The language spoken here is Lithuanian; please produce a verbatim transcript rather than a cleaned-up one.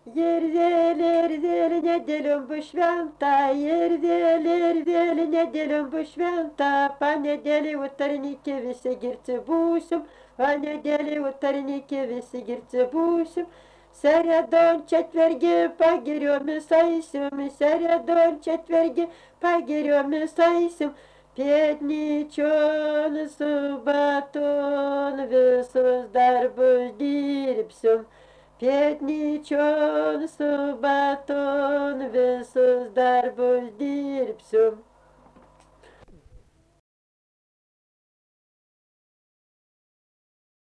Ir vėl, ir vėl nedėliom bus šventa, ir vėl, ir vėl nedėliom bus šventa, panedėlį utarnikė visi girti būsim, panedėlį utarnikė visi girti būsim. Seredon četvergi pagiriomis aisim, seredon četvergi pagiriomis aisim, pietnyčion su baton visus darbus dirbsim. Pietnyčion su baton visus darbus dirbsiu.